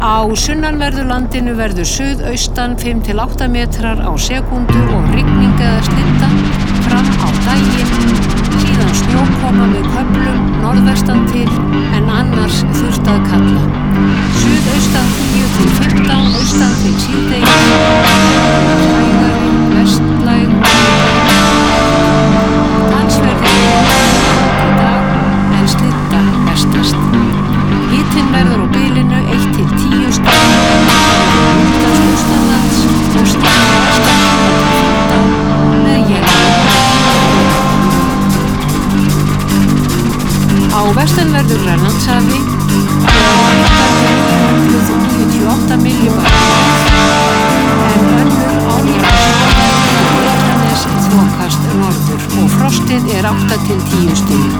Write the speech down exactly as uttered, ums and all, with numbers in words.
Á sunnanverðu landinu verður suðaustan fimm til átta metrar á sekúndu og rigning eða slydda fram á daginn, síðan snjókoma með köflum norðvestan til en annars þurrt að kalla. Suðaustan tíu til fimmtán, austan til síðdegis, hægari, vestlæg, talsverður í dag en slydda vestast. Hitinn verður á bilinu eitt til tíu stig, útlands austanlands og stig vestan til fimmtán með éljum. Á vestanverðu Grænlandshafi og níutíu og átta millibar en önnur álíka Reykjanes þokast norður og frostið er átta til tíu stig.